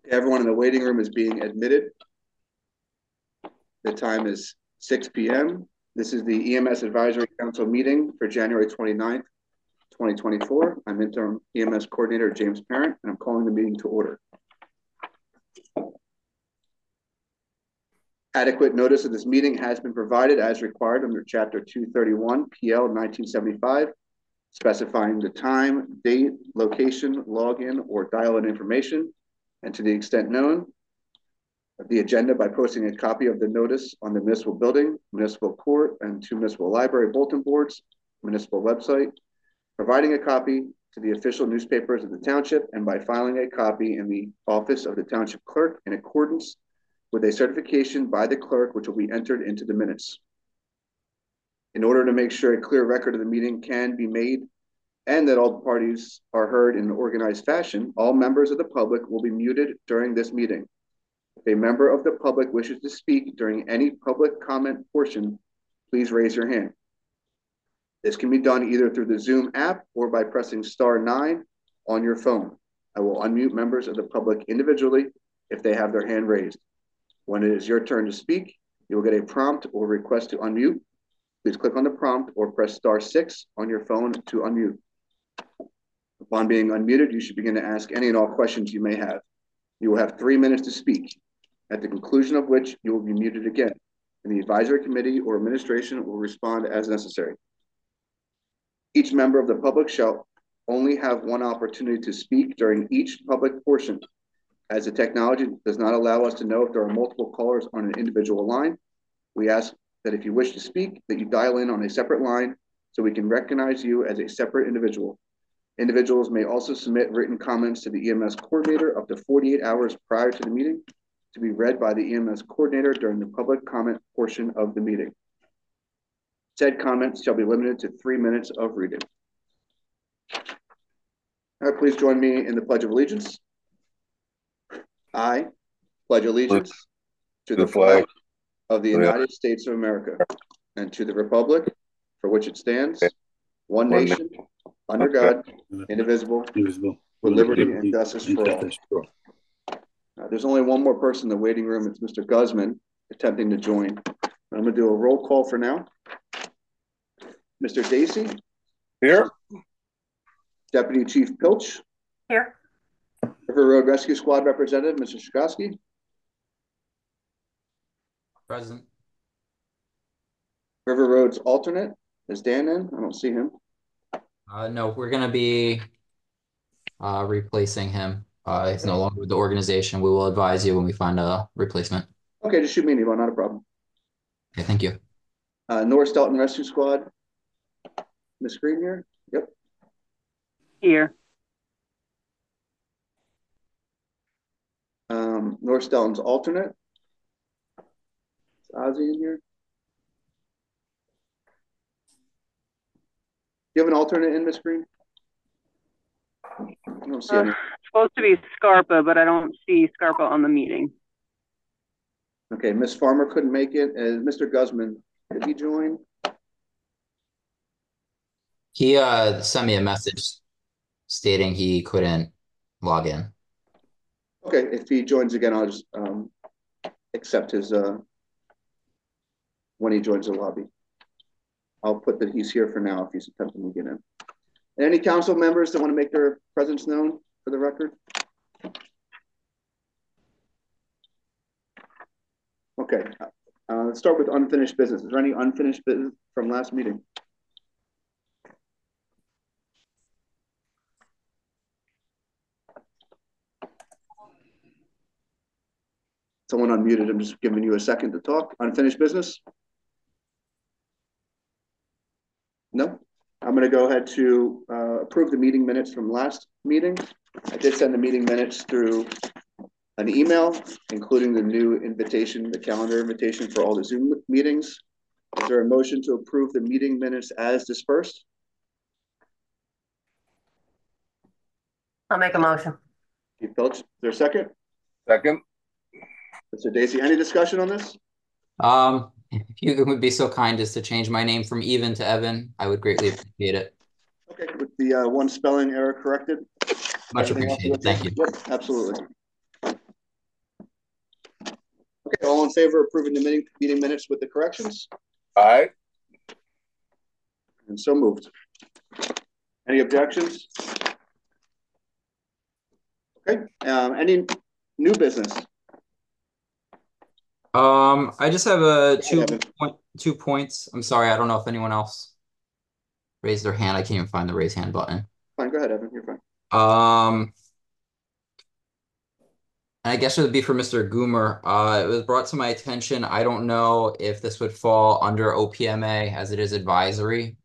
Everyone in the waiting room is being admitted. The time is 6 p.m. This is the EMS Advisory Council meeting for January 29th, 2024. I'm interim EMS coordinator James Parent, and I'm calling the meeting to order. Adequate notice of this meeting has been provided as required under Chapter 231 PL 1975, specifying the time, date, location, login, or dial-in information, and to the extent known, the agenda by posting a copy of the notice on the municipal building, municipal court, and two municipal library bulletin boards, municipal website, providing a copy to the official newspapers of the township, and by filing a copy in the office of the township clerk in accordance with a certification by the clerk, which will be entered into the minutes. In order to make sure a clear record of the meeting can be made and that all parties are heard in an organized fashion, all members of the public will be muted during this meeting. If a member of the public wishes to speak during any public comment portion, please raise your hand. This can be done either through the Zoom app or by pressing *9 on your phone. I will unmute members of the public individually if they have their hand raised. When it is your turn to speak, you will get a prompt or request to unmute. Please click on the prompt or press *6 on your phone to unmute. Upon being unmuted, you should begin to ask any and all questions you may have. You will have 3 minutes to speak, at the conclusion of which you will be muted again, and the advisory committee or administration will respond as necessary. Each member of the public shall only have one opportunity to speak during each public portion. As the technology does not allow us to know if there are multiple callers on an individual line, we ask that if you wish to speak, that you dial in on a separate line so we can recognize you as a separate individual. Individuals may also submit written comments to the EMS coordinator up to 48 hours prior to the meeting to be read by the EMS coordinator during the public comment portion of the meeting. Said comments shall be limited to 3 minutes of reading. All right, please join me in the Pledge of Allegiance. I pledge allegiance to the flag of the United States of America and to the republic for which it stands, one nation, under God, indivisible, with liberty and justice for all. There's only one more person in the waiting room. It's Mr. Guzman attempting to join. I'm going to do a roll call for now. Mr. Dacey? Here. Deputy Chief Pilch? Here. River Road Rescue Squad representative, Mr. Shkowski? Present. River Road's alternate, is Dan in? I don't see him. No, we're going to be replacing him. He's no longer with the organization. We will advise you when we find a replacement. Okay, just shoot me an email, not a problem. Okay, thank you. North Dalton Rescue Squad, Ms. Green here? Yep. Here. North Dalton's alternate. Is Ozzy in here? Do you have an alternate in, Ms. Green? I don't see any. It's supposed to be Scarpa, but I don't see Scarpa on the meeting. Okay, Ms. Farmer couldn't make it. Mr. Guzman, did he join? He sent me a message stating he couldn't log in. Okay, if he joins again, I'll just accept his when he joins the lobby. I'll put that he's here for now if he's attempting to get in. Any council members that want to make their presence known for the record? Okay, let's start with unfinished business. Is there any unfinished business from last meeting? Someone unmuted. I'm just giving you a second to talk. Unfinished business? No? I'm going to go ahead to approve the meeting minutes from last meeting. I did send the meeting minutes through an email, including the new invitation, the calendar invitation for all the Zoom meetings. Is there a motion to approve the meeting minutes as dispersed? I'll make a motion. Chief Pilch, is there a second? Second. Mr. Dacey, any discussion on this? If you would be so kind as to change my name from Even to Evan, I would greatly appreciate it. Okay, with the one spelling error corrected. Much appreciated. Thank you. Yep, absolutely. All in favor of approving the meeting minutes with the corrections? Aye. And so moved. Any objections? Okay, any new business? I just have a Evan. 2 points. I'm sorry, I don't know if anyone else raised their hand. I can't even find the raise hand button. Fine, go ahead, Evan, you're fine. And I guess it would be for Mr. Goomer. It was brought to my attention. I don't know if this would fall under OPMA as it is advisory.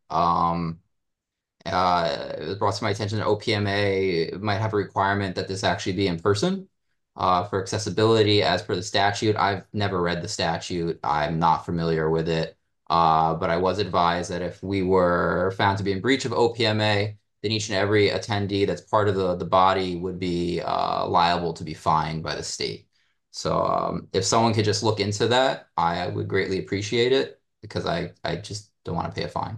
It was brought to my attention that OPMA might have a requirement that this actually be in person for accessibility as per the statute. I've never read the statute. I'm not familiar with it. But I was advised that if we were found to be in breach of OPMA, then each and every attendee that's part of the body would be liable to be fined by the state. So if someone could just look into that, I would greatly appreciate it because I just don't want to pay a fine.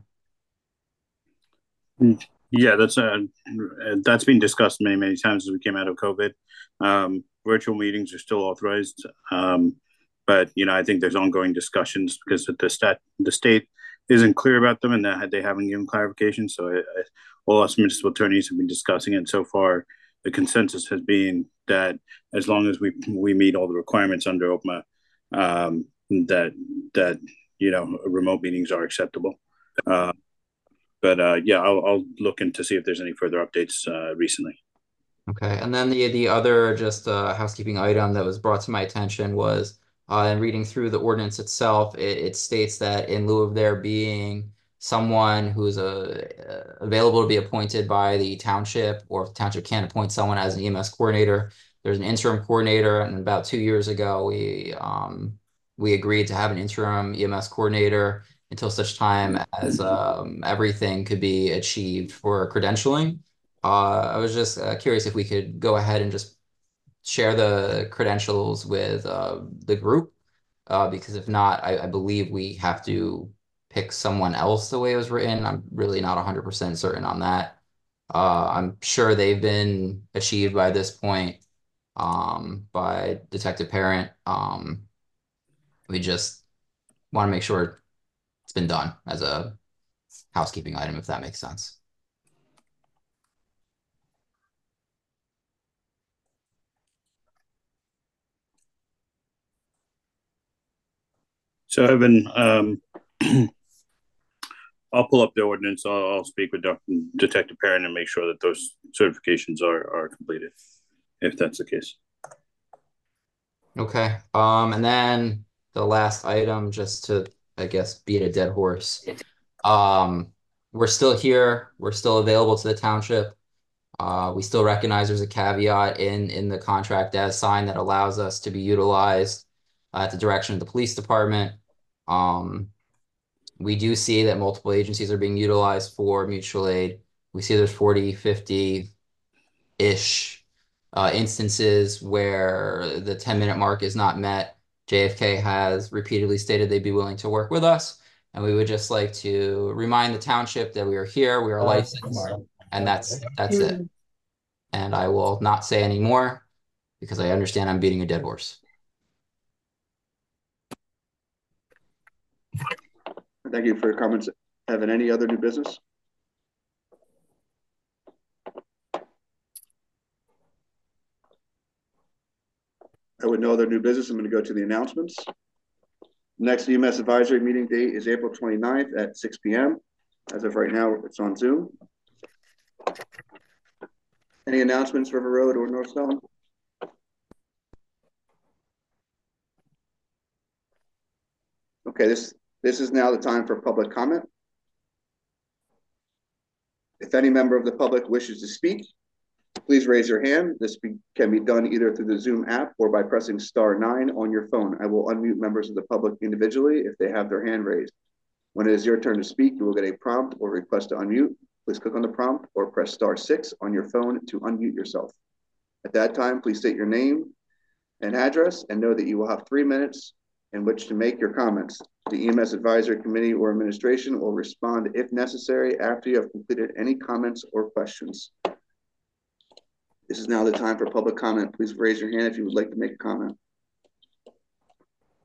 Yeah, that's been discussed many times as we came out of COVID. Virtual meetings are still authorized, but I think there's ongoing discussions because the state isn't clear about them and that they haven't given clarification. So all us municipal attorneys have been discussing it. And so far, the consensus has been that as long as we meet all the requirements under OPMA, that remote meetings are acceptable. But yeah, I'll look into see if there's any further updates recently. Okay, and then the other just housekeeping item that was brought to my attention was in reading through the ordinance itself, it states that in lieu of there being someone who's available to be appointed by the township, or if the township can't appoint someone as an EMS coordinator, there's an interim coordinator. And about 2 years ago, we agreed to have an interim EMS coordinator until such time as everything could be achieved for credentialing. I was just curious if we could go ahead and just share the credentials with the group, because if not, I believe we have to pick someone else the way it was written. I'm really not 100% certain on that. I'm sure they've been achieved by this point by Detective Parent. We just want to make sure it's been done as a housekeeping item, if that makes sense. So Evan, I'll pull up the ordinance. I'll speak with Detective Parent and make sure that those certifications are completed, if that's the case. Okay. And then the last item, just to, I guess, beat a dead horse. We're still here. We're still available to the township. We still recognize there's a caveat in the contract as signed that allows us to be utilized at the direction of the police department. We do see that multiple agencies are being utilized for mutual aid. We see there's 40, 50-ish instances where the 10-minute mark is not met. JFK has repeatedly stated they'd be willing to work with us. And we would just like to remind the township that we are here, we are licensed, and that's it. And I will not say any more because I understand I'm beating a dead horse. Thank you for your comments. Evan, any other new business? I would no other new business. I'm going to go to the announcements. Next EMS advisory meeting date is April 29th at 6 p.m. As of right now, it's on Zoom. Any announcements, River Road or North Stone? Okay, this is now the time for public comment. If any member of the public wishes to speak, please raise your hand. This can be done either through the Zoom app or by pressing *9 on your phone. I will unmute members of the public individually if they have their hand raised. When it is your turn to speak, you will get a prompt or request to unmute. Please click on the prompt or press *6 on your phone to unmute yourself. At that time, please state your name and address and know that you will have 3 minutes in which to make your comments. The EMS Advisory Committee or administration will respond if necessary after you have completed any comments or questions. This is now the time for public comment. Please raise your hand if you would like to make a comment.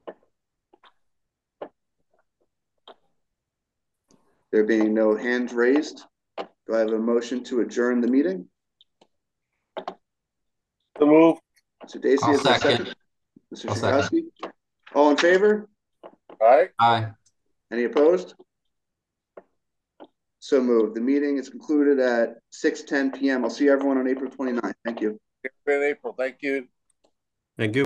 There being no hands raised, do I have a motion to adjourn the meeting? So move. Mr. Dacey, I'll is there a second. second? Mr. I'll second. Shagowski? All in favor? Aye. Aye. Any opposed? So moved. The meeting is concluded at 6:10 p.m. I'll see everyone on April 29th. Thank you. In April. Thank you. Thank you.